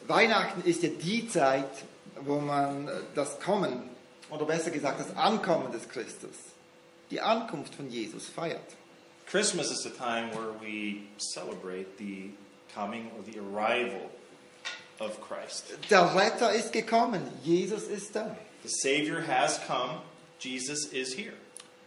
Weihnachten ist ja die Zeit, wo man das Kommen, oder besser gesagt das Ankommen des Christus, die Ankunft von Jesus feiert. Christmas is the time where we celebrate the coming or the arrival of Christ. Der Retter ist gekommen, Jesus ist da. The Savior has come, Jesus is here.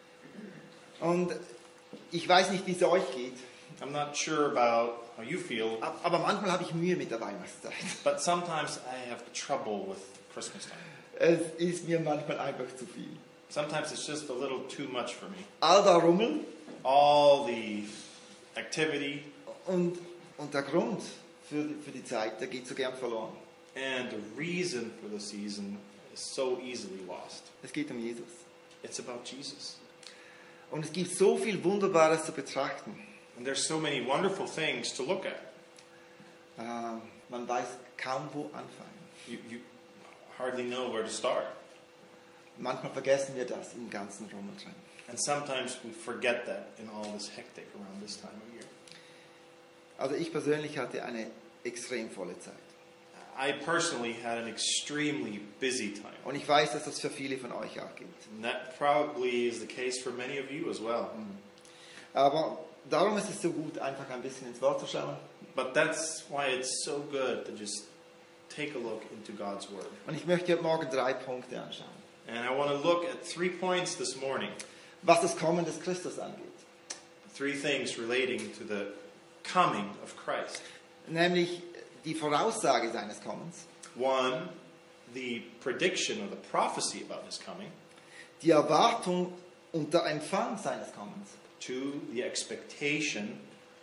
Und ich weiß nicht, wie es euch geht, I'm not sure about how you feel, aber manchmal habe ich Mühe mit der Weihnachtszeit. but sometimes I have trouble with Christmas time. Es ist mir manchmal einfach zu viel. Sometimes it's just a little too much for me. All der Rummel All the activity und der Grund für die Zeit, der geht so gern verloren. and the reason for the season is so easily lost. Es geht um Jesus. It's about Jesus. Und es gibt so viel Wunderbares zu betrachten. And there's so many wonderful things to look at. Man weiß kaum, wo anfangen. You hardly know where to start. Manchmal vergessen wir das im ganzen Rummel drin. And sometimes we forget that in all this hectic around this time of year. Also ich persönlich hatte eine extrem volle Zeit. I personally had an extremely busy time. Und ich weiß, dass das für viele von euch auch gilt. And that probably is the case for many of you as well. Aber darum ist es so gut, einfach ein bisschen ins Wort zu schauen. But that's why it's so good to just take a look into God's Word. Und ich möchte heute Morgen 3 Punkte anschauen. And I want to look at 3 points this morning. Was das Kommen des Christus angeht. 3 things relating to the coming of Christ. Nämlich die Voraussage seines Kommens. 1, the prediction or the prophecy about His coming. Die Erwartung und der Empfang seines Kommens. 2, the expectation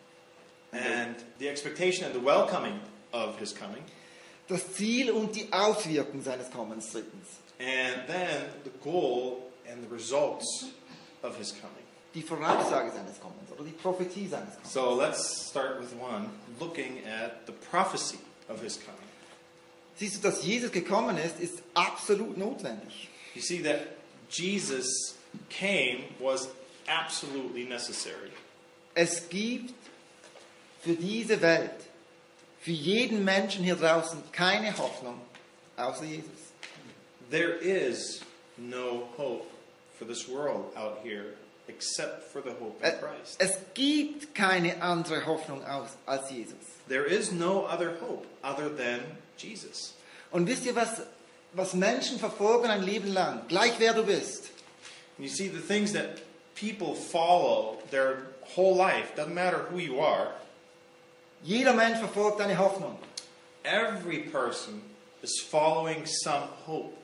and the welcoming of His coming. Das Ziel und die Auswirkung seines Kommens 3. And then the goal and the results of His coming. Die Voraussage seines Kommens oder die Prophetie seines Kommens. So let's start with 1, looking at the prophecy of His coming. Siehst du, dass Jesus gekommen ist absolut notwendig. You see that Jesus came was absolutely necessary. Es gibt für diese Welt, für jeden Menschen hier draußen keine Hoffnung außer Jesus. There is no hope for this world out here except for the hope in Christ. Es gibt keine andere Hoffnung als Jesus. There is no other hope other than Jesus. Und wisst ihr, was Menschen verfolgen ein Leben lang, gleich wer du bist? You see, the things that people follow their whole life, doesn't matter who you are, Jeder Mensch verfolgt eine Hoffnung. every person is following some hope.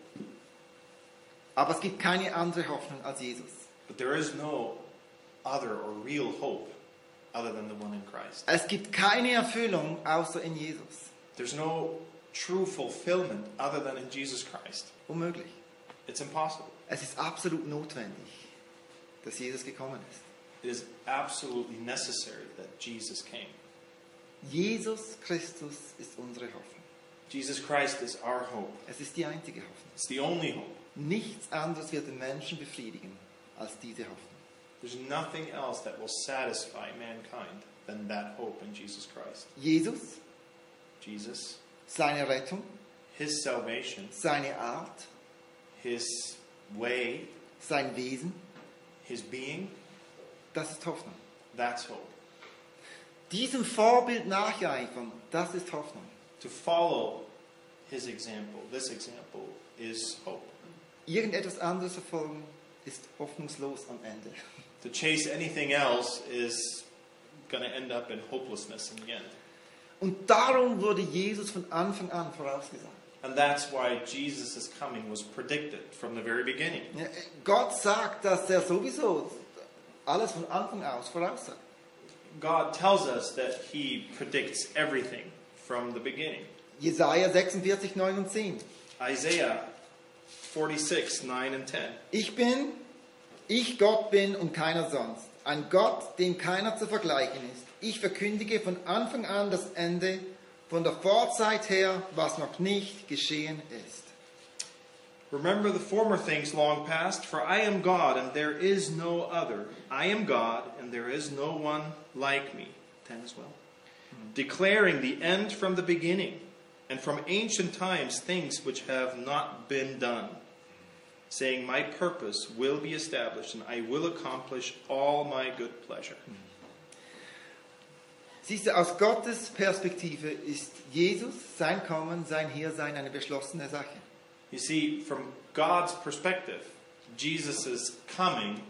Aber es gibt keine andere Hoffnung als Jesus. But there is no other or real hope other than the one in Christ. Es gibt keine Erfüllung außer in Jesus. There's no true fulfillment other than in Jesus Christ. Unmöglich. It's impossible. Es ist absolut notwendig, dass Jesus gekommen ist. It is absolutely necessary that Jesus came. Jesus Christus ist unsere Hoffnung. Jesus Christ is our hope. Es ist die einzige Hoffnung. It's the only hope. Nichts anderes wird den Menschen befriedigen als diese Hoffnung. There's nothing else that will satisfy mankind than that hope in Jesus Christ. Jesus, Jesus, seine Rettung, His salvation, seine Art, His way, sein Wesen, His being, das ist Hoffnung. that's hope. Diesem Vorbild nacheifern, das ist Hoffnung. To follow His example, this example, is hope. Irgendetwas anderes verfolgen ist hoffnungslos am Ende. To chase anything else is going to end up in hopelessness in the end. Und darum wurde Jesus von Anfang an vorausgesagt. And that's why Jesus' coming was predicted from the very beginning. Ja, Gott sagt, dass er sowieso alles von Anfang aus voraussagt. God tells us that He predicts everything from the beginning. Jesaja 46, 9 und 10. Isaiah 46, 9 and 10. Ich Gott bin und keiner sonst. Ein Gott, dem keiner zu vergleichen ist. Ich verkündige von Anfang an das Ende, von der Vorzeit her, was noch nicht geschehen ist. Remember the former things long past, for I am God and there is no other. I am God and there is no one like me. 10 as well. Declaring the end from the beginning and from ancient times things which have not been done, saying, My purpose will be established, and I will accomplish all my good pleasure. Siehst du, aus Gottes Perspektive ist Jesus, sein Kommen, sein Hiersein eine beschlossene Sache. You see, from God's perspective, Jesus' coming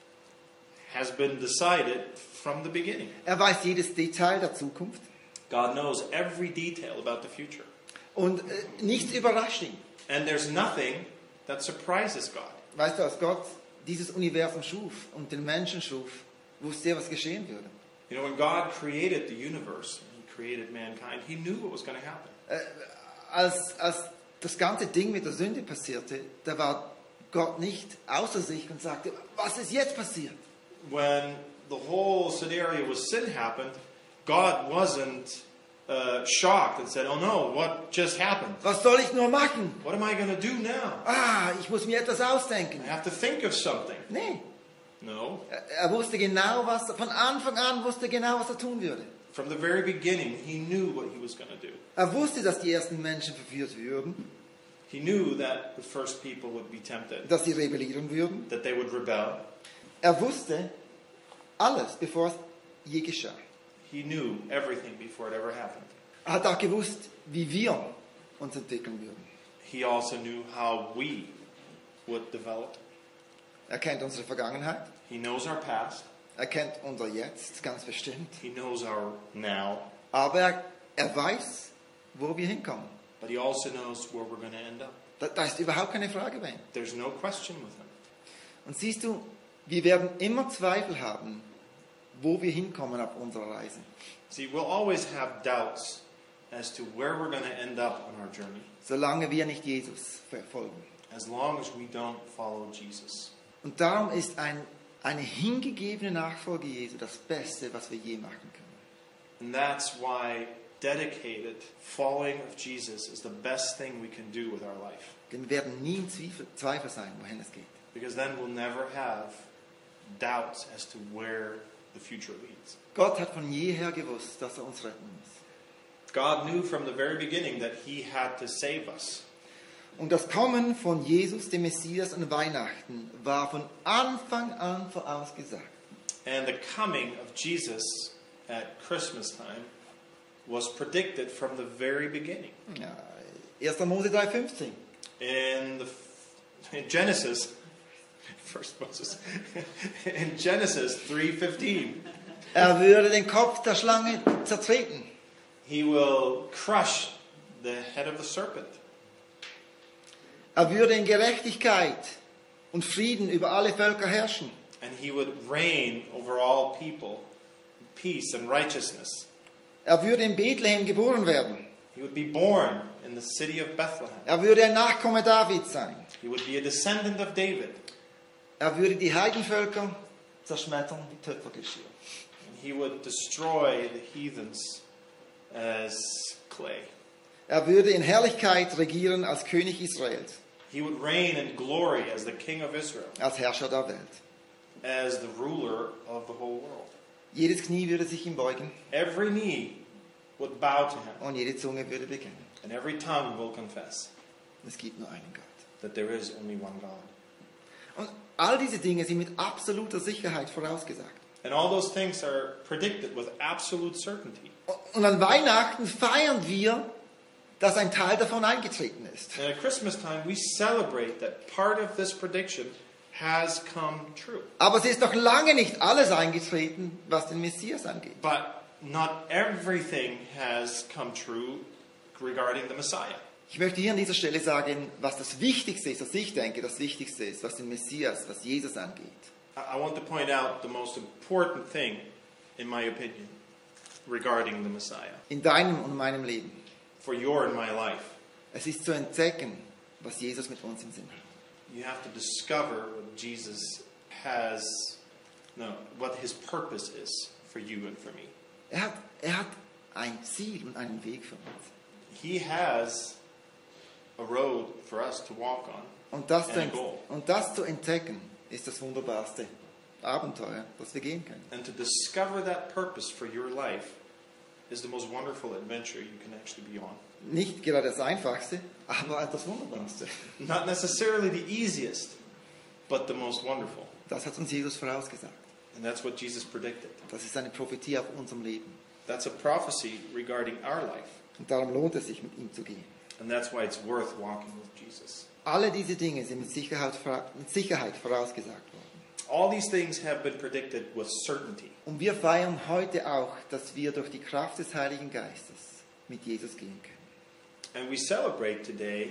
has been decided from the beginning. Weiß jedes Detail der Zukunft. God knows every detail about the future. Und nichts überrascht ihn. And there's nothing that surprises God. Weißt du, als Gott dieses Universum schuf und den Menschen schuf, wusste er, was geschehen würde. You know, when God created the universe, He created mankind, He knew what was going to happen. Als das ganze Ding mit der Sünde passierte, da war Gott nicht außer sich und sagte, was ist jetzt passiert? When the whole scenario with sin happened, God wasn't shocked and said, oh no, what just happened? Was soll ich nur machen? What am I going to do now? Ich muss mir etwas ausdenken. I have to think of something. Nee. No. Er wusste genau, von Anfang an wusste genau, was er tun würde. From the very beginning, He knew what He was going to do. Er wusste, dass die ersten Menschen verführt würden, He knew that the first people would be tempted, dass sie rebellieren würden. that they would rebel. Er wusste alles, bevor es je geschah. He knew everything before it ever happened. Er hat auch gewusst, wie wir uns entwickeln würden. He also knew how we would develop. Er kennt unsere Vergangenheit. He knows our past. Er kennt unser Jetzt ganz bestimmt. He knows our now. Aber er weiß, wo wir hinkommen. But He also knows where we're going to end up. Da ist überhaupt keine Frage bei ihm. There's no question with Him. Und siehst du, wir werden immer Zweifel haben, wo wir hinkommen auf unserer Reise. See, we'll always have doubts as to where we're going to end up on our journey, Solange wir nicht Jesus verfolgen. as long as we don't follow Jesus. Und darum ist eine hingegebene Nachfolge Jesu das Beste, was wir je machen können. And that's why dedicated following of Jesus is the best thing we can do with our life. Denn wir werden nie in Zweifel sein, wohin es geht. Because then we'll never have doubts as to where the future leads. Gott hat von jeher gewusst, dass er uns retten muss. God knew from the very beginning that He had to save us. Und das Kommen von Jesus, dem Messias, an Weihnachten war von Anfang an vorausgesagt. And the coming of Jesus at Christmas time was predicted from the very beginning. Ja, 1. Mose 3,15. In Genesis, first Moses, in Genesis 3:15, Er würde den Kopf der Schlange zertreten. He will crush the head of the serpent. Er würde in Gerechtigkeit und Frieden über alle Völker herrschen. And He would reign over all people, peace and righteousness. Er würde in Bethlehem geboren werden. He would be born in the city of Bethlehem. Er würde ein Nachkomme Davids sein. He would be a descendant of David. Er würde die Heidenvölker zerschmettern wie Töpfergeschirr. And He would destroy the heathens as clay. Er würde in Herrlichkeit regieren als König Israels, He would reign in glory as the King of Israel, als Herrscher der Welt. as the ruler of the whole world. Jedes Knie würde sich ihm beugen Every knee would bow to Him, und jede Zunge würde bekennen. and every tongue will confess Es gibt nur einen Gott. that there is only one God. Und all diese Dinge sind mit absoluter Sicherheit vorausgesagt. And all those things are predicted with absolute certainty. Und an Weihnachten feiern wir, dass ein Teil davon eingetreten ist. And at Christmas time, we celebrate that part of this prediction has come true. Aber es ist noch lange nicht alles eingetreten, was den Messias angeht. But not everything has come true regarding the Messiah. Ich möchte hier an dieser Stelle sagen, was das Wichtigste ist, was ich denke, das Wichtigste ist, was den Messias, was Jesus angeht. I want to point out the most important thing, in my opinion, regarding the Messiah. In deinem und meinem Leben. For your and my life. Es ist zu entdecken, was Jesus mit uns im Sinn hat. You have to discover what Jesus has, what His purpose is for you and for me. Er hat ein Ziel und einen Weg für uns. He has a road for us to walk on Und das and zu entdecken, ist das wunderbarste Abenteuer, das wir gehen können. And to discover that purpose for your life is the most wonderful adventure you can actually be on. nicht gerade das Einfachste, aber das Wunderbarste. Not necessarily the easiest, but the most wonderful. Das hat uns Jesus vorausgesagt. And that's what Jesus predicted. Das ist eine Prophetie auf unserem Leben. That's a prophecy regarding our life. Und darum lohnt es sich, mit ihm zu gehen. And that's why it's worth walking with Jesus. Alle diese Dinge sind mit Sicherheit vorausgesagt worden. All these things have been predicted with certainty. Und wir feiern heute auch, dass wir durch die Kraft des Heiligen Geistes mit Jesus gehen können. And we celebrate today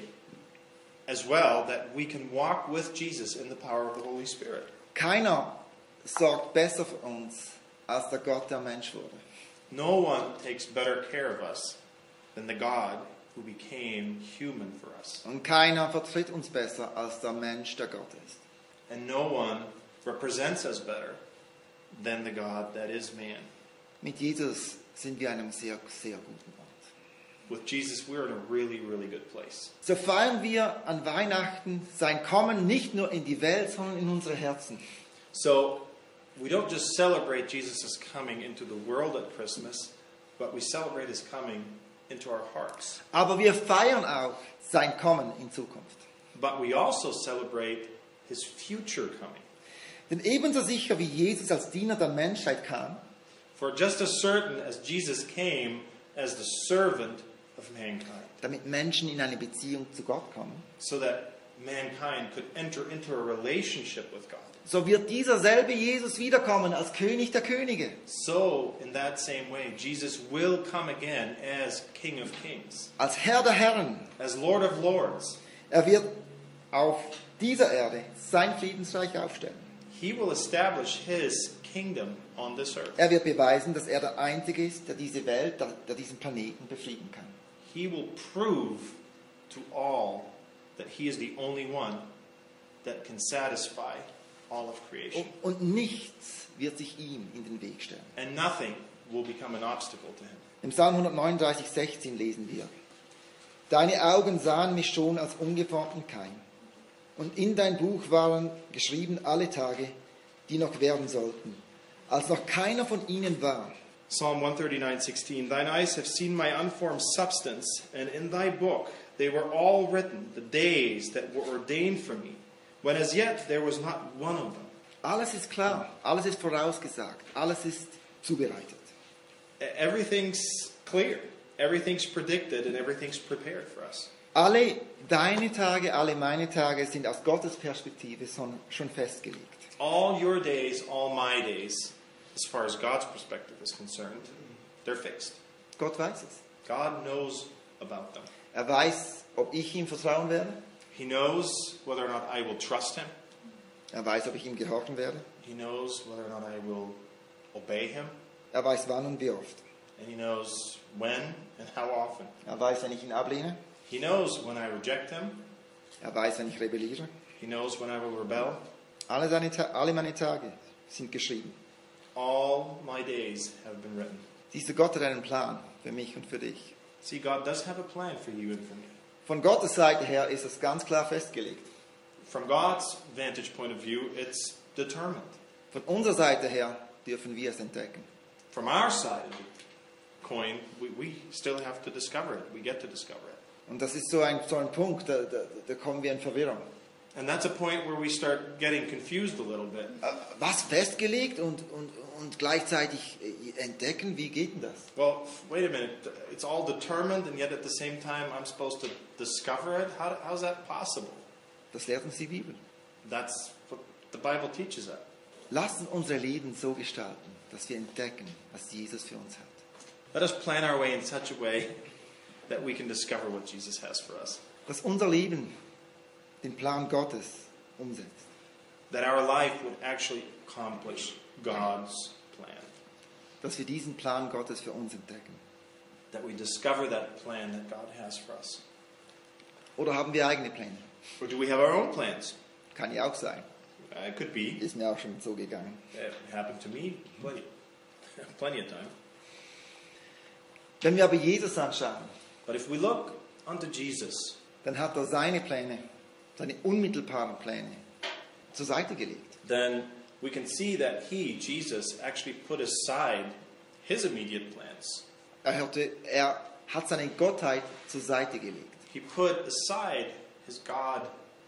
as well that we can walk with Jesus in the power of the Holy Spirit. Keiner sorgt besser für uns, als der Gott, der Mensch wurde. No one takes better care of us than the God who became human for us. Und keiner vertritt uns besser, als der Mensch, der Gott ist. And no one represents us better than the God that is man. Mit Jesus sind wir an einem sehr, sehr guten Ort. With Jesus, we're in a really, really good place. So feiern wir an Weihnachten sein Kommen nicht nur in die Welt, sondern in unsere Herzen. So we don't just celebrate Jesus' coming into the world at Christmas, but we celebrate his coming into our hearts. Aber wir feiern auch sein Kommen in Zukunft. But we also celebrate his future coming. Denn ebenso sicher wie Jesus als Diener der Menschheit kam, For just as certain as Jesus came as the servant of mankind, damit Menschen in eine Beziehung zu Gott kommen, so that mankind could enter into a relationship with God, so wird dieser selbe Jesus wiederkommen als König der Könige. so in that same way, Jesus will come again as King of Kings, Als Herr der Herren. as Lord of Lords. Er wird auf dieser Erde sein Friedensreich aufstellen. He will establish his kingdom on this earth. Er wird beweisen, dass er der Einzige ist, der diese Welt, der diesen Planeten befrieden kann. He will prove to all that he is the only one that can satisfy all of creation. Und nichts wird sich ihm in den Weg stellen. And nothing will become an obstacle to him. Im Psalm 139, 16 lesen wir: Deine Augen sahen mich schon als ungeformten Keim. Und in dein Buch waren geschrieben alle Tage, die noch werden sollten, als noch keiner von ihnen war. Psalm 139:16. Thine eyes have seen my unformed substance, and in thy book they were all written, the days that were ordained for me, when as yet there was not one of them. Alles ist klar, alles ist vorausgesagt, alles ist zubereitet. Everything's clear, everything's predicted, and everything's prepared for us. Alle deine Tage, alle meine Tage sind aus Gottes Perspektive schon festgelegt. All your days, all my days, as far as God's perspective is concerned, they're fixed. Gott weiß es. God knows about them. Er weiß, ob ich ihm vertrauen werde. He knows whether or not I will trust him. Er weiß, ob ich ihm gehorchen werde. He knows whether or not I will obey him. Er weiß, wann und wie oft. And he knows when and how often. Er weiß, wenn ich ihn ablehne. He knows when I reject him. Er weiß, wenn ich rebelliere. He knows when I will rebel. Alle meine Tage sind geschrieben. All my days have been written. Dieser Gott hat einen Plan für mich und für dich. See, God does have a plan for you and for me. Von Gottes Seite her ist es ganz klar festgelegt. From God's vantage point of view, it's determined. Von unserer Seite her dürfen wir es entdecken. From our side of the coin, we still have to discover it. We get to discover it. Und das ist so ein Punkt, da kommen wir in Verwirrung. And that's a point where we start getting confused a little bit. Was festgelegt und gleichzeitig entdecken? Wie geht denn das? Well, wait a minute. It's all determined, and yet at the same time I'm supposed to discover it? How's that possible? Das lehrt uns die Bibel. That's what the Bible teaches us. Lasst uns unser Leben so gestalten, dass wir entdecken, was Jesus für uns hat. Let us plan our way in such a way that we can discover what Jesus has for us. Dass unser Leben den Plan Gottes umsetzt. That our life would actually accomplish God's plan. Dass wir diesen Plan Gottes für uns entdecken. That we discover that plan that God has for us. Oder haben wir eigene Pläne? Or do we have our own plans? Kann ja auch sein. It could be. Ist mir auch schon so gegangen. It happened to me plenty of time. Wenn wir aber Jesus anschauen, But if we look unto Jesus, dann hat er seine Pläne, seine unmittelbaren Pläne zur Seite gelegt. then we can see that he, Jesus, actually put aside his immediate plans. Er hat seine Gottheit zur Seite gelegt. He put aside his Godhead.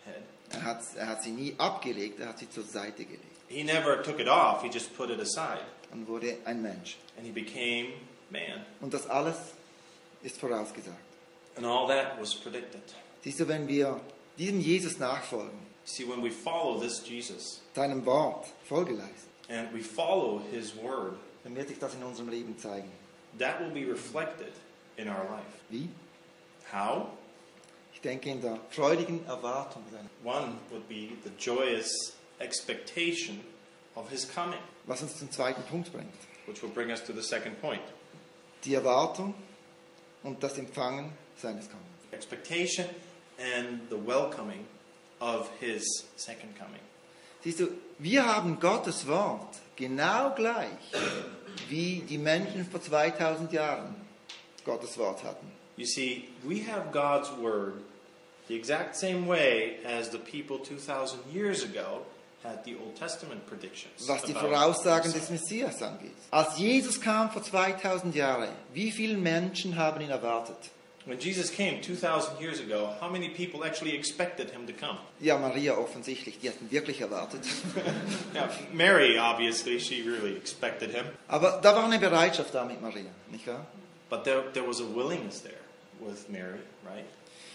Er hat sie nie abgelegt, er hat sie zur Seite gelegt He never took it off, he just put it aside. und wurde ein Mensch. And he became man. Und das alles ist vorausgesagt. And all that was predicted. Siehst du, wenn wir diesem Jesus nachfolgen, See, when we follow this Jesus seinem Wort Folge leisten, and we follow his word, dann wird sich das in unserem Leben zeigen. that will be reflected in our life. Wie? How? Ich denke in der freudigen Erwartung seiner. One would be the joyous expectation of his coming, Was uns zum zweiten Punkt bringt. which will bring us to the second point. Die Erwartung und das Empfangen seines Kommens. Expectation and the welcoming of his second coming. Siehst du, wir haben Gottes Wort genau gleich, wie die Menschen vor 2000 Jahren Gottes Wort hatten. You see, we have God's word the exact same way as the people 2,000 years ago had the Old Testament predictions. Was die about Voraussagen Messiah. des Messias angeht. Als Jesus kam vor 2000 Jahren, wie viele Menschen haben ihn erwartet? When Jesus came 2,000 years ago, how many people actually expected him to come? Ja, Maria offensichtlich, die hatten wirklich erwartet. Now, Mary, obviously, she really expected him. Aber da war eine Bereitschaft da mit Maria, nicht wahr? But there was a willingness there with Mary, right?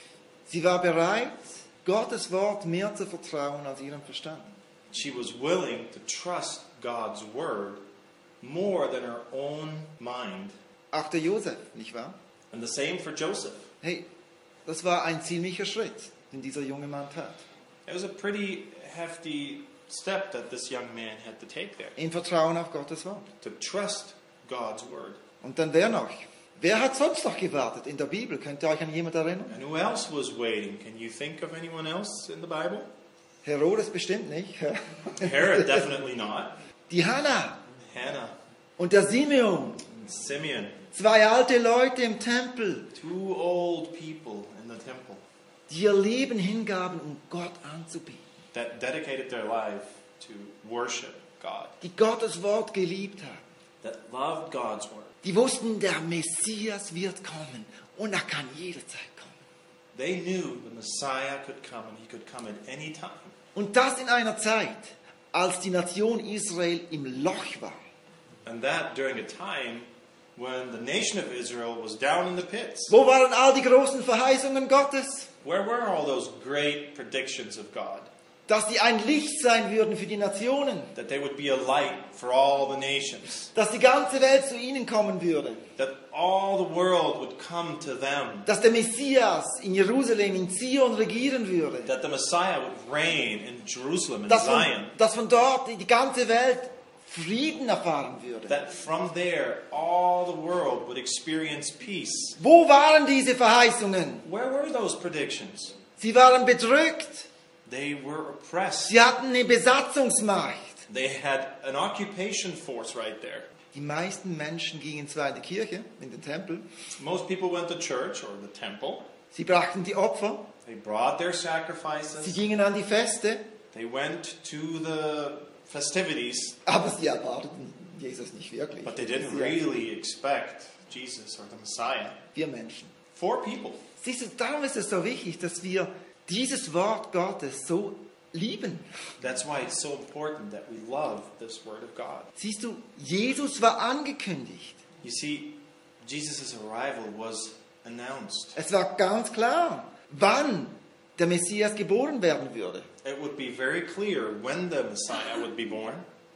Sie war bereit, Gottes Wort mehr zu vertrauen als ihrem Verstand. She was willing to trust God's word more than her own mind. Auch der Josef, nicht wahr? And the same for Joseph. Hey, das war ein ziemlicher Schritt, den dieser junge Mann tat. It was a pretty hefty step that this young man had to take there, Im Vertrauen auf Gottes Wort. to trust God's word. Und dann wer noch? Wer hat sonst noch gewartet in der Bibel? Könnt ihr euch an jemand erinnern? And who else was waiting? Can you think of anyone else in the Bible? Herodes bestimmt nicht. Herod, definitely not. Die Hannah Hannah und der Simeon. and Simeon, Zwei alte Leute im Tempel, two old people in the temple die ihr Leben hingaben, um Gott anzubeten. that dedicated their life to worship God, Die Gottes Wort geliebt haben. that loved God's word. Die wussten, der Messias wird kommen und er kann jederzeit kommen. They knew the Messiah could come and he could come at any time. Und das in einer Zeit, als die Nation Israel im Loch war. And that during a time when the nation of Israel was down in the pits. Wo waren all die großen Verheißungen Gottes? Where were all those great predictions of God? Dass sie ein Licht sein würden für die Nationen. That they would be a light for all the nations. Dass die ganze Welt zu ihnen kommen würde. That all the world would come to them. Dass der Messias in Jerusalem, in Zion regieren würde. That the Messiah would reign in Jerusalem, in Zion. Dass von dort die ganze Welt Frieden erfahren würde. That from there all the world would experience peace. Wo waren diese Verheißungen? Where were those predictions? Sie waren bedrückt. They were oppressed. Sie hatten eine Besatzungsmacht. They had an occupation force right there. Die meisten Menschen gingen zwar in die Kirche, in den Tempel. Most people went to church or the temple. Sie brachten die Opfer. They brought their Sie sacrifices. gingen an die Feste. They went to the festivities, Aber sie erwarteten Jesus nicht wirklich. but they didn't really expect Jesus or the Messiah. Wir Menschen. 4 people. Siehst du, darum ist es so wichtig, dass wir dieses Wort Gottes so lieben. That's why it's so important that we love this word of God. Siehst du, Jesus war angekündigt. You see, Jesus' arrival was announced. Es war ganz klar, wann der Messias geboren werden würde. It would be very clear when the Messiah would be born.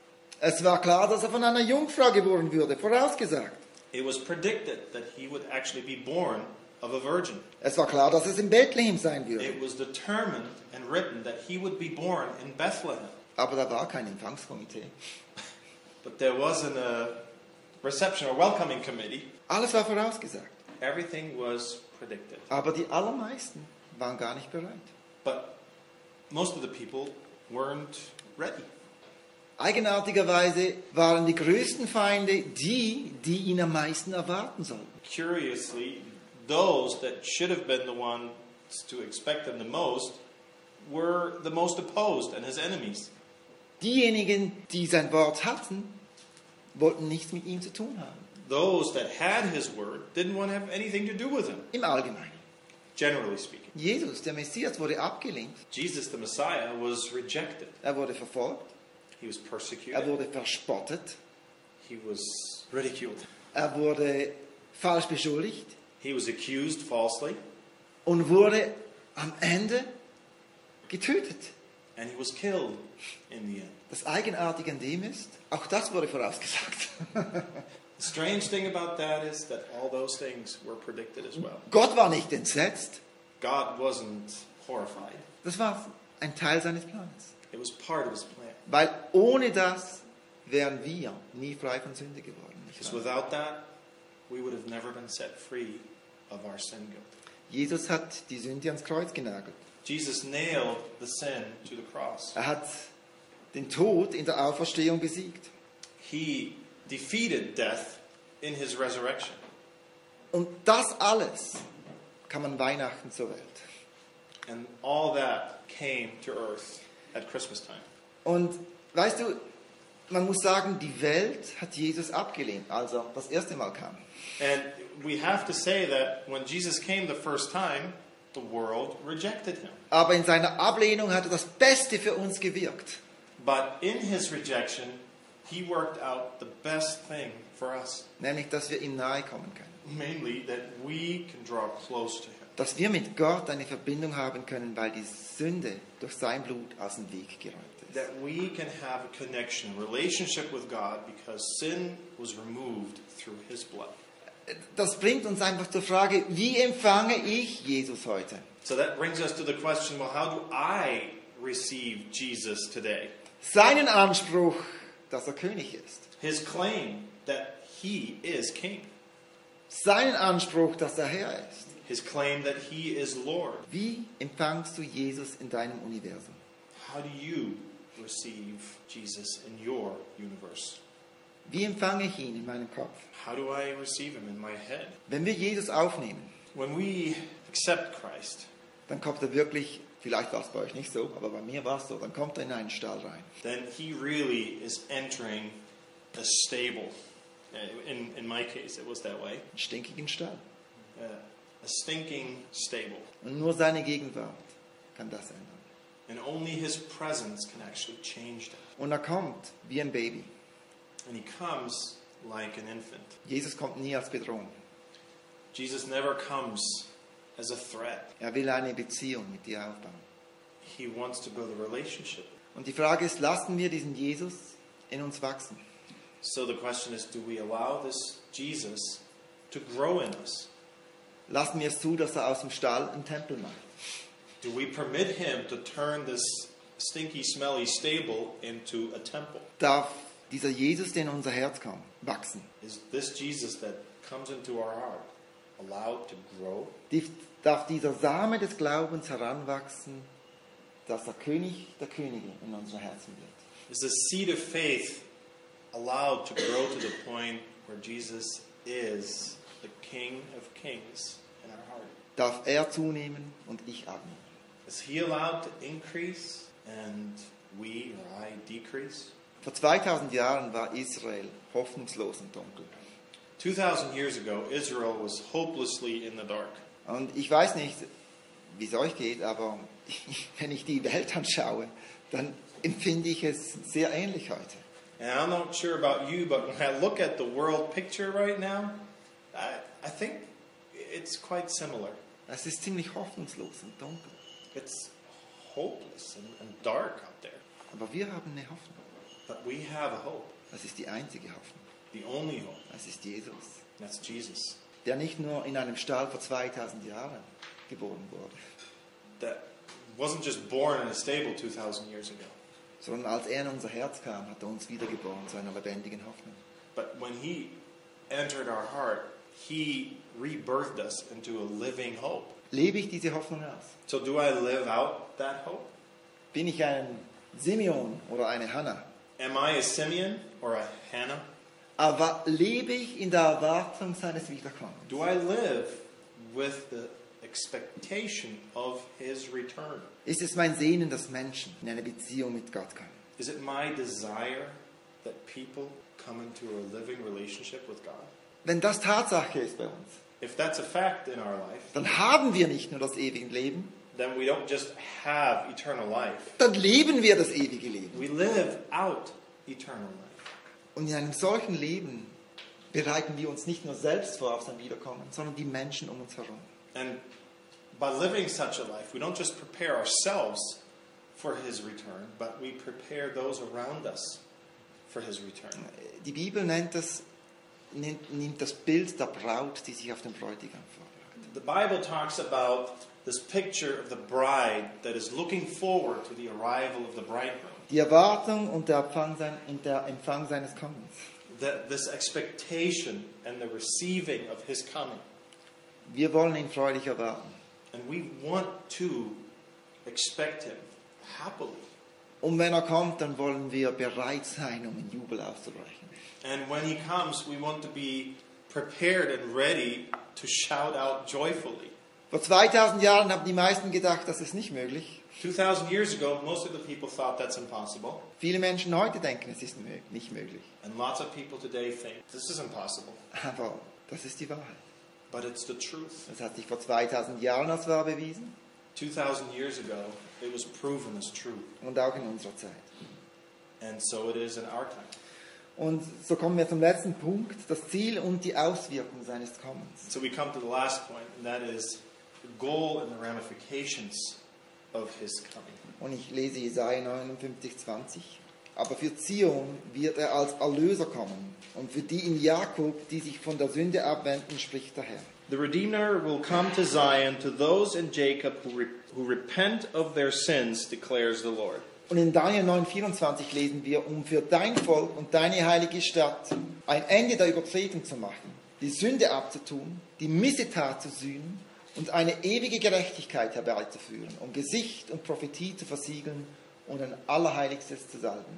Es war klar, dass er von einer Jungfrau geboren würde, vorausgesagt. It was predicted that he would actually be born of a virgin. Es war klar, dass es in Bethlehem sein würde. It was determined and written that he would be born in Bethlehem. Aber da war kein Empfangskomitee. But there wasn't a reception or welcoming committee. Alles war vorausgesagt. Everything was predicted. Aber die allermeisten waren gar nicht bereit. But most of the people weren't ready. Eigenartigerweise waren die größten Feinde die ihn am meisten erwarten sollten. Curiously, those that should have been the ones to expect him the most were the most opposed and his enemies. Diejenigen, die sein Wort hatten, wollten nichts mit ihm zu tun haben. those that had his word didn't want to have anything to do with him, Im Allgemeinen. generally speaking. Jesus, der Messias, wurde abgelehnt. Jesus, the Messiah, was rejected. Er wurde verfolgt. He was Er persecuted. wurde verspottet. He was ridiculed. Er wurde falsch beschuldigt. He was accused falsely. Und wurde am Ende getötet. And he was killed in the end. Das Eigenartige an dem ist, auch das wurde vorausgesagt. The strange thing about that is that all those things were predicted as well. Gott war nicht entsetzt. God wasn't horrified. Das war ein Teil seines Plans. It was part of his plan. Weil ohne das wären wir nie frei von Sünde geworden. nicht Because wahr? without that, we would have never been set free of our sin guilt. Jesus hat die Sünde ans Kreuz genagelt. Jesus nailed the sin to the cross. Er hat den Tod in der Auferstehung besiegt. He defeated death in his resurrection. Und das alles kann man Weihnachten zur Welt. And all that came to earth at Christmas time. Und weißt du, man muss sagen, die Welt hat Jesus abgelehnt, als er das erste Mal kam. And we have to say that when Jesus came the first time, the world rejected him. Aber in seiner Ablehnung hat er das Beste für uns gewirkt. But in his rejection, he worked out the best thing for us. Nämlich, dass wir ihm nahe kommen können. Mainly that we can draw close to him. Dass wir mit Gott eine Verbindung haben können, weil die Sünde durch sein Blut aus dem Weg geräumt ist. That we can have a connection, a relationship with God because sin was removed through his blood. Das bringt uns einfach zur Frage, wie empfange ich Jesus heute? So that brings us to the question, well, how do I receive Jesus today? Seinen Anspruch, dass er König ist. His claim that he is king. Seinen Anspruch, dass er Herr ist. His claim that he is Lord. Wie empfangst du Jesus in deinem Universum? How do you receive Jesus in your universe? Wie empfange ich ihn in meinem Kopf? How do I receive him in my head? Wenn wir Jesus aufnehmen, When we accept Christ, dann kommt er wirklich, vielleicht war es bei euch nicht so, aber bei mir war es so, dann kommt er in einen Stall rein. then he really is entering a stable. In my case, it was that way. Einen stinkigen Stall. A stinking stable. Und nur seine Gegenwart kann das ändern. And only his presence can actually change that. Und er kommt wie ein Baby. And he comes like an infant. Jesus kommt nie als Bedrohung. Jesus never comes as a threat. Er will eine Beziehung mit dir aufbauen. He wants to build a relationship. Und die Frage ist, lassen wir diesen Jesus in uns wachsen? So the question is, do we allow this Jesus to grow in us? Lassen wir es zu, dass er aus dem Stall einen Tempel macht? Do we permit him to turn this stinky, smelly stable into a temple? Darf dieser Jesus, der in unser Herz kommt, wachsen? Is this Jesus that comes into our heart allowed to grow? Darf dieser Same des Glaubens heranwachsen, dass der König der Könige in unseren Herzen wird? Is the seed of faith allowed to grow to the point where Jesus is the King of Kings in our heart? Darf er zunehmen und ich abnehmen? Is he allowed to increase and we or I decrease? Vor 2000 Jahren war Israel hoffnungslos und dunkel. 2,000 years ago, Israel was hopelessly in the dark. Und ich weiß nicht, wie es euch geht, aber wenn ich die Welt anschaue, dann empfinde ich es sehr ähnlich heute. And I'm not sure about you, but when I look at the world picture right now, I think it's quite similar. Es ist ziemlich hoffnungslos und dunkel. It's hopeless and dark out there. Aber wir haben eine Hoffnung. But we have a hope, Das ist die einzige Hoffnung. the only hope. Das ist Jesus, That's Jesus. der nicht nur in einem Stall vor 2000 Jahren geboren wurde, That wasn't just born in a stable 2,000 years ago. sondern als er in unser Herz kam, hat er uns wiedergeboren zu einer lebendigen Hoffnung. But when he entered our heart, he rebirthed us into a living hope. Lebe ich diese Hoffnung aus? So do I live out that hope? Bin ich ein Simeon oder eine Hannah? Am I a Simeon or a Hannah? Aber lebe ich in der Erwartung seines Wiederkommens? Do I live with the expectation of his return? Ist es mein Sehnen, dass Menschen in eine Beziehung mit Gott kommen? Is it my desire that people come into a living relationship with God? Wenn das Tatsache ist bei uns, if that's a fact in our life, dann haben wir nicht nur das ewige Leben, then we don't just have eternal life. dann leben wir das ewige Leben. We live out eternal life. Und in einem solchen Leben bereiten wir uns nicht nur selbst vor auf sein Wiederkommen, sondern die Menschen um uns herum. And by living such a life, we don't just prepare ourselves for His return, but we prepare those around us for His return. Die Bibel nimmt das Bild der Braut, die sich auf den Bräutigam vorbereitet. The Bible talks about this picture of the bride that is looking forward to the arrival of the bridegroom. Die Erwartung und der Empfang seines Kommens. This expectation and the receiving of His coming. Wir wollen ihn freudig erwarten. And we want to expect Him happily. Und wenn er kommt, dann wollen wir bereit sein, um in Jubel auszubrechen. And when He comes, we want to be prepared and ready to shout out joyfully. Vor 2000 Jahren haben die meisten gedacht, das ist nicht möglich. 2,000 years ago, most of the people thought that's impossible. Viele Menschen heute denken, es ist nicht möglich. And lots of people today think, this is impossible. Aber das ist die Wahrheit. But it's the truth. Das hat sich vor 2000 Jahren als wahr bewiesen 2,000 years ago, it was proven as true. und auch in unserer Zeit. And so it is in our time. Und so kommen wir zum letzten Punkt, das Ziel und die Auswirkungen seines Kommens. So we come to the last point, and that is the goal and the ramifications of His coming. Und ich lese Jesaja 59,20. Aber für Zion wird er als Erlöser kommen. Und für die in Jakob, die sich von der Sünde abwenden, spricht der Herr. The Redeemer will come to Zion, to those in Jacob who repent of their sins, declares the Lord. Und in Daniel 9,24 lesen wir, um für dein Volk und deine heilige Stadt ein Ende der Übertretung zu machen, die Sünde abzutun, die Missetat zu sühnen und eine ewige Gerechtigkeit herbeizuführen, um Gesicht und Prophetie zu versiegeln und ein Allerheiligstes zu salben.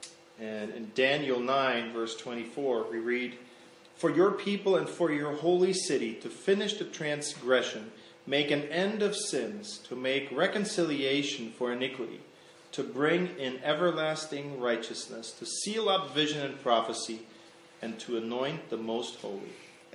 And in Daniel 9, verse 24, we read, For your people and for your holy city, to finish the transgression, make an end of sins, to make reconciliation for iniquity, to bring in everlasting righteousness, to seal up vision and prophecy, and to anoint the most holy.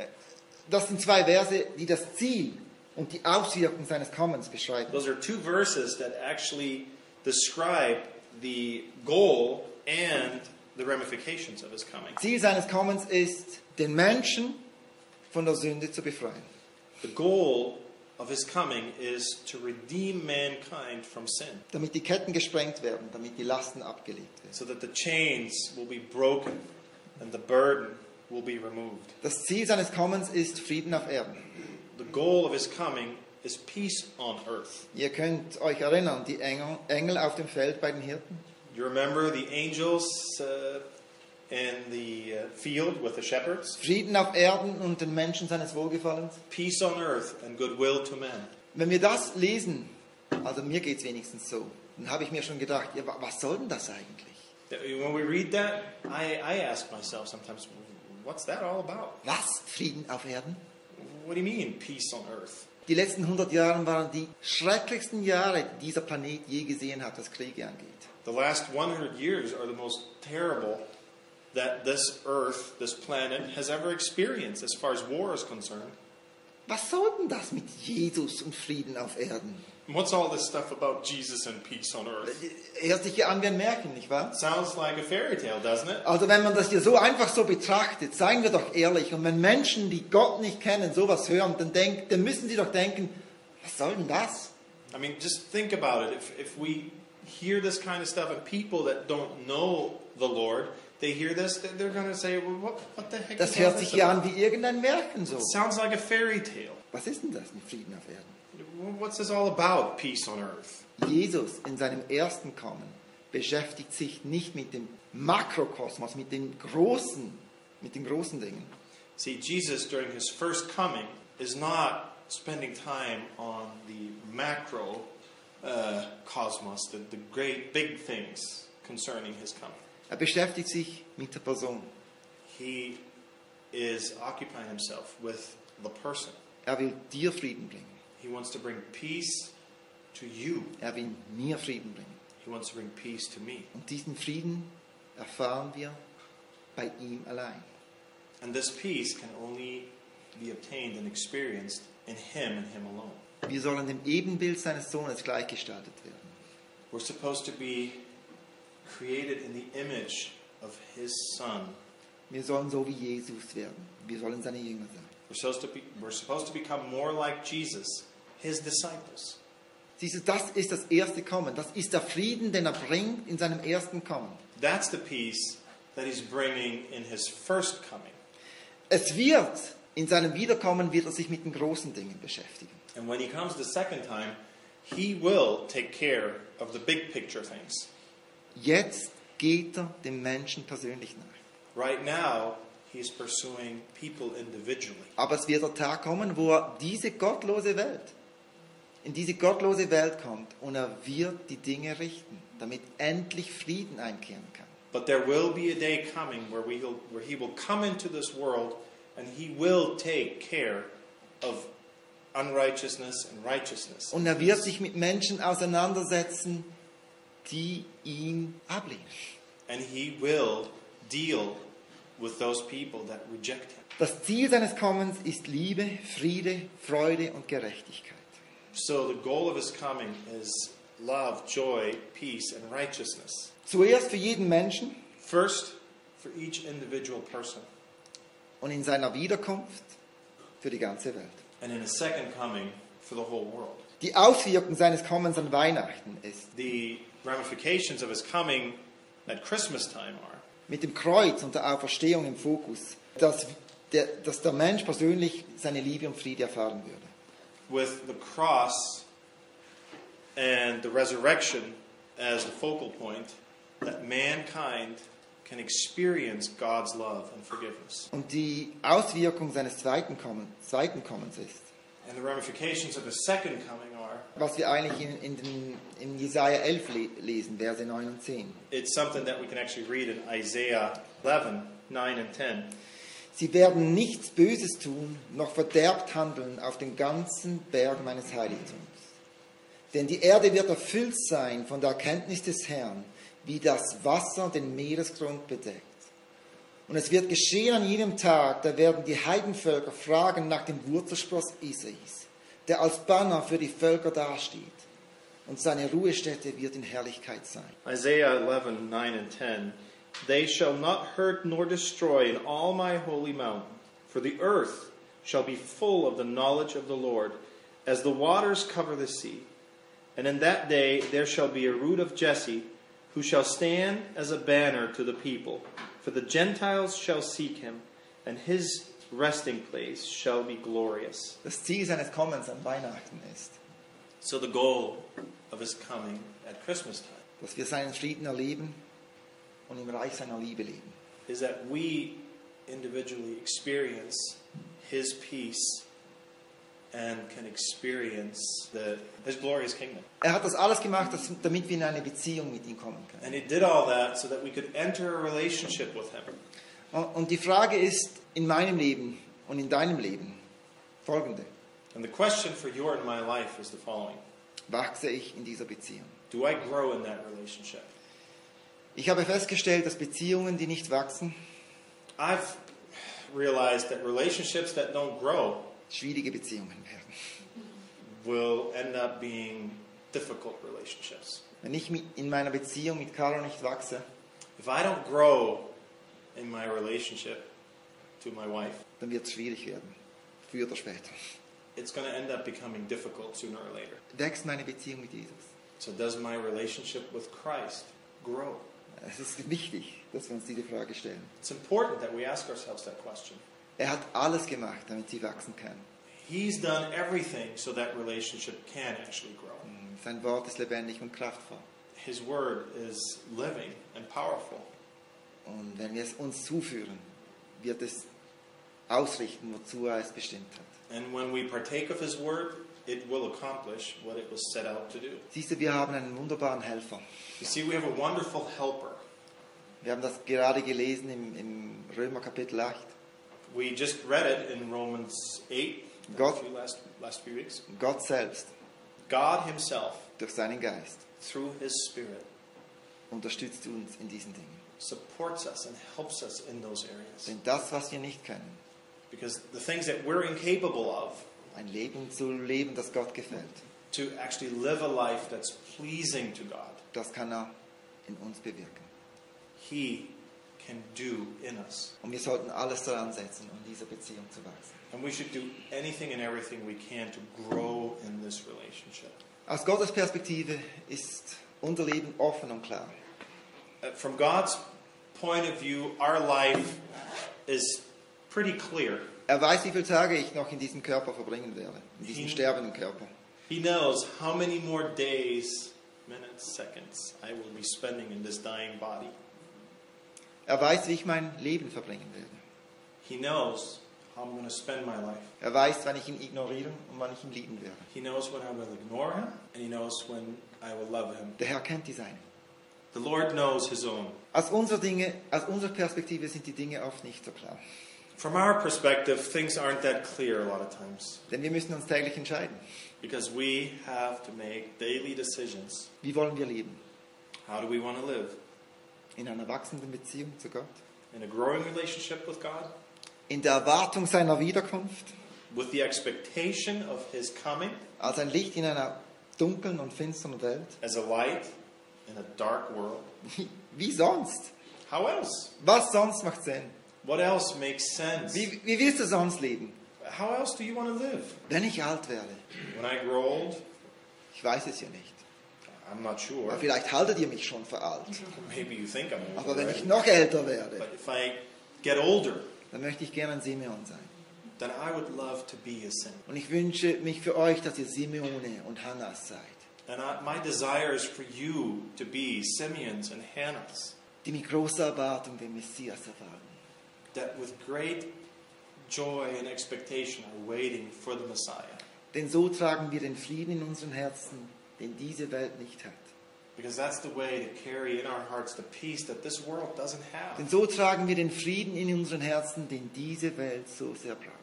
Das sind zwei Verse, die das Ziel und die Auswirkungen seines Kommens beschreiben. Those are two verses that actually describe the goal and the ramifications of His coming. Ziel seines Kommens ist, den Menschen von der Sünde zu befreien. The goal of His coming is to redeem mankind from sin, Damit die Ketten gesprengt werden, damit die Lasten abgelegt werden. so that the chains will be broken and the burden will be removed. Das Ziel seines Kommens ist Frieden auf Erden. The goal of His coming is peace on earth. Ihr könnt euch erinnern, die Engel auf dem Feld bei den Hirten. You remember the angels in the field with the shepherds? Frieden auf Erden und den Menschen seines Wohlgefallens. Peace on earth and goodwill to men. Wenn wir das lesen, also mir geht es wenigstens so, dann habe ich mir schon gedacht, ja, was soll denn das eigentlich? When we read that, I ask myself sometimes, what's that all about? Was? Frieden auf Erden? What do you mean, peace on earth? Die letzten 100 Jahre waren die schrecklichsten Jahre, die dieser Planet je gesehen hat, was Kriege angeht. The last 100 years are the most terrible that this earth, this planet, has ever experienced as far as war is concerned. Was soll denn das mit Jesus und Frieden auf Erden? And what's all this stuff about Jesus and peace on earth? Hört sich ja an wie ein Märchen, nicht wahr? Sounds like a fairy tale, doesn't it? Also wenn man das hier so einfach so betrachtet, seien wir doch ehrlich, und wenn Menschen, die Gott nicht kennen, sowas hören, dann müssen sie doch denken, was soll denn das? I mean, just think about it. If we hear this kind of stuff and people that don't know the Lord, they hear this, they're going to say, well, what the heck Das is hört all sich this ja about? an wie irgendein Märchen so. It sounds like a fairy tale. Was ist denn das mit Frieden auf Erden? What's this all about, peace on earth? Jesus in seinem ersten Kommen beschäftigt sich nicht mit dem Makrokosmos, mit den großen Dingen. See, Jesus during His first coming is not spending time on the macro cosmos, the great big things concerning His coming. Er beschäftigt sich mit der Person. He is occupying Himself with the person. Er will dir Frieden bringen. He wants to bring peace to you. Er will mir Frieden bringen. He wants to bring peace to me. Und diesen Frieden erfahren wir bei ihm allein. And this peace can only be obtained and experienced in Him and Him alone. Wir sollen dem Ebenbild seines Sohnes gleichgestaltet werden. We're supposed to be created in the image of His Son. Wir sollen so wie Jesus werden. Wir sollen seine Jünger sein. We're supposed to become more like Jesus, His disciples. Siehst du, das ist das erste Kommen. Das ist der Frieden, den er bringt in seinem ersten Kommen. That's the peace that He's bringing in His first coming. Es wird, in seinem Wiederkommen wird er sich mit den großen Dingen beschäftigen. And when He comes the second time, He will take care of the big picture things. Jetzt geht er dem Menschen persönlich nach. Right now, He's pursuing people individually. Aber es wird der Tag kommen, wo er in diese gottlose Welt kommt und er wird die Dinge richten, damit endlich Frieden einkehren kann. But there will be a day coming where He will come into this world and He will take care of unrighteousness and righteousness. Und er wird sich mit Menschen auseinandersetzen, die ihn ablehnen. And He will deal with those people that reject Him. Das Ziel seines Kommens ist Liebe, Friede, Freude und Gerechtigkeit. So the goal of His coming is love, joy, peace, and righteousness. Zuerst für jeden Menschen First, for each individual person. und in seiner Wiederkunft für die ganze Welt. And in a second coming, for the whole world. Die Auswirkung seines Kommens an Weihnachten ist, The ramifications of His coming at Christmas time are mit dem Kreuz und der Auferstehung im Fokus, dass der Mensch persönlich seine Liebe und Friede erfahren würde. with the cross and the resurrection as the focal point, that mankind can experience God's love and forgiveness. Und die Auswirkung seines zweiten Kommens ist, And the ramifications of His second coming are, was wir eigentlich in Jesaja 11 lesen, Verse 9 und 10. it's something that we can actually read in Isaiah 11, 9 and 10. Sie werden nichts Böses tun, noch verderbt handeln auf den ganzen Berg meines Heiligtums. Denn die Erde wird erfüllt sein von der Erkenntnis des Herrn, wie das Wasser den Meeresgrund bedeckt. Und es wird geschehen an jenem Tag, da werden die Heidenvölker fragen nach dem Wurzelspross Isais, der als Banner für die Völker dasteht. Und seine Ruhestätte wird in Herrlichkeit sein. Isaiah 11, 9 and 10. They shall not hurt nor destroy in all my holy mountain, for the earth shall be full of the knowledge of the Lord, as the waters cover the sea. And in that day there shall be a root of Jesse, who shall stand as a banner to the people. For the Gentiles shall seek him, and his resting place shall be glorious. Das Ziel seines Kommens an Weihnachten ist, So the goal of His coming at Christmas time dass wir seinen Frieden erleben und im Reich seiner Liebe leben. is that we individually experience His peace and can experience His glorious kingdom. Er hat das alles gemacht, damit wir in eine Beziehung mit ihm kommen können. And He did all that so that we could enter a relationship with Him. Und die Frage ist in meinem Leben und in deinem Leben folgende. And the question for your and my life is the following. Wachse ich in dieser Beziehung? Do I grow in that relationship? Ich habe festgestellt, dass Beziehungen, die nicht wachsen, I've realized that relationships that don't grow schwierige Beziehungen werden. will end up being difficult relationships. Wenn ich in meiner Beziehung mit Caro nicht wachse, If I don't grow in my relationship to my wife, dann wird es schwierig werden, früher oder später. it's going to end up becoming difficult sooner or later. Wächst meine Beziehung mit Jesus? So does my relationship with Christ grow? Es ist wichtig, dass wir uns diese Frage stellen. It's important that we ask ourselves that question. Er hat alles gemacht, damit sie wachsen kann. He's done everything so that relationship can actually grow. Sein Wort ist lebendig und kraftvoll. His word is living and powerful. Und wenn wir es uns zuführen, wird es ausrichten, wozu er es bestimmt hat. And when we partake of His word, it will accomplish what it was set out to do. Siehst du, wir haben einen wunderbaren Helfer. You see, we have a wonderful helper. Wir haben das gerade gelesen im Römer Kapitel 8. We just read it in Romans 8 God- last few weeks. Gott selbst, God Himself, durch seinen Geist, through His Spirit, unterstützt uns in diesen Dingen. supports us and helps us in those areas. Denn das, was wir nicht können, Because the things that we're incapable of, ein Leben zu leben, das Gott gefällt, to actually live a life that's pleasing to God, das kann er in uns bewirken. He can do in us. Und wir sollten alles daran setzen, um diese Beziehung zu wachsen. And we should do anything and everything we can to grow in this relationship. Aus Gottes Perspektive ist unser Leben offen und klar. From God's point of view, our life is pretty clear. Er weiß, wie viele Tage ich noch in diesem Körper verbringen werde, in diesem sterbenden Körper. He knows how many more days, minutes, seconds I will be spending in this dying body. Er weiß, wie ich mein Leben verbringen werde. He knows how I'm going to spend my life. Er weiß, wann ich ihn ignorieren und wann ich ihn lieben werde. He knows when I will ignore him, and he knows when I will love him. Der Herr kennt die Seinen. The Lord knows his own. Aus unserer Perspektive sind die Dinge oft nicht so klar. From our perspective, things aren't that clear a lot of times. Denn wir müssen uns täglich entscheiden. Because we have to make daily decisions. Wie wollen wir leben? How do we want to live? In einer wachsenden Beziehung zu Gott? In a growing relationship with God? In der Erwartung seiner Wiederkunft? With the expectation of his coming? Als ein Licht in einer dunklen und finsteren Welt? As a light in a dark world? Wie sonst? How else? Was sonst macht Sinn? What else makes sense? Wie willst du sonst leben? How else do you want to live? Wenn ich alt werde? When I grow old? Ich weiß es ja nicht. I'm not sure. Aber vielleicht haltet ihr mich schon für alt. Maybe you think I'm old. Aber wenn ich already. noch älter werde, But if I get older, dann möchte ich gerne ein Simeon sein. then I would love to be a Simeon. Und ich wünsche mich für euch, dass ihr Simeone und Hannas seid. And my desire is for you to be Simeons and Hannahs, Die mit großer Erwartung den Messias erwarten. that with great joy and expectation are waiting for the Messiah. Denn so tragen wir den Frieden in unseren Herzen, den diese Welt nicht hat. Because that's the way to carry in our hearts the peace that this world doesn't have. Denn so tragen wir den Frieden in unseren Herzen, den diese Welt so sehr braucht.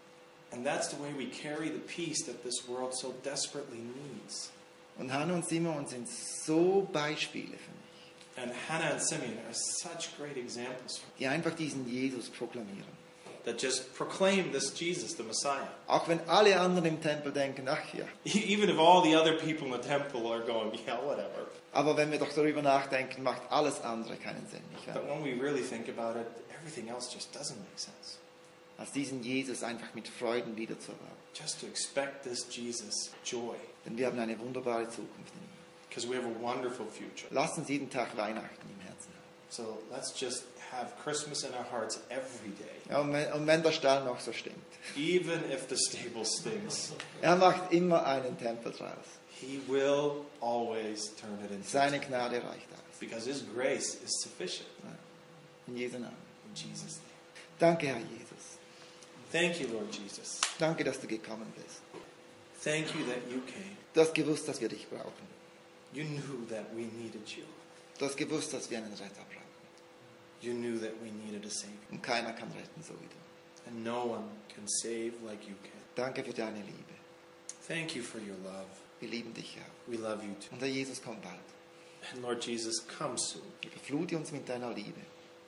And that's the way we carry the peace that this world so desperately needs. Und Hannah und Simeon sind so Beispiele für mich, And Hannah and Simeon are such great examples for die einfach diesen Jesus proklamieren. that just proclaim this Jesus, the Messiah. Auch wenn alle anderen im Tempel denken, ach ja. Even if all the other people in the temple are going, yeah, whatever. Aber wenn wir doch darüber nachdenken, macht alles andere keinen Sinn. Nicht wahr? But when we really think about it, everything else just doesn't make sense. Als diesen Jesus einfach mit Freuden wiederzuerwarten. Just to expect this Jesus joy, Denn wir haben eine wunderbare Zukunft in ihm. because we have a wonderful future. Lasst uns jeden Tag Weihnachten im Herzen haben. So let's just have Christmas in our hearts every day, Ja, und wenn der Stall noch so stinkt. even if the stable stinks. Er macht immer einen Tempel draus. He will always turn it into Seine Gnade reicht aus. because His grace is sufficient. In Jesu Namen. In Jesus' name. Danke, Herr Jesus. Thank you, Lord Jesus. Danke, dass du gekommen bist. Thank you that you came. Du hast gewusst, dass wir dich brauchen. You knew that we needed you. Du hast gewusst, dass wir einen Retter brauchen. You knew that we needed a Savior. Und keiner kann retten, so wie du. And no one can save like you can. Danke für deine Liebe. Thank you for your love. Wir lieben dich, Herr. We love you too. Und Herr Jesus, komm bald. And Lord Jesus, come soon. Überflute uns mit deiner Liebe.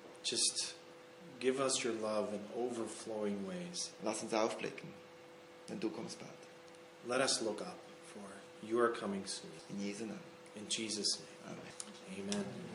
Just give us your love in overflowing ways. Lass uns aufblicken, denn du kommst bald. Let us look up, for you are coming soon. In Jesu Namen. In Jesus' name. Amen. Amen.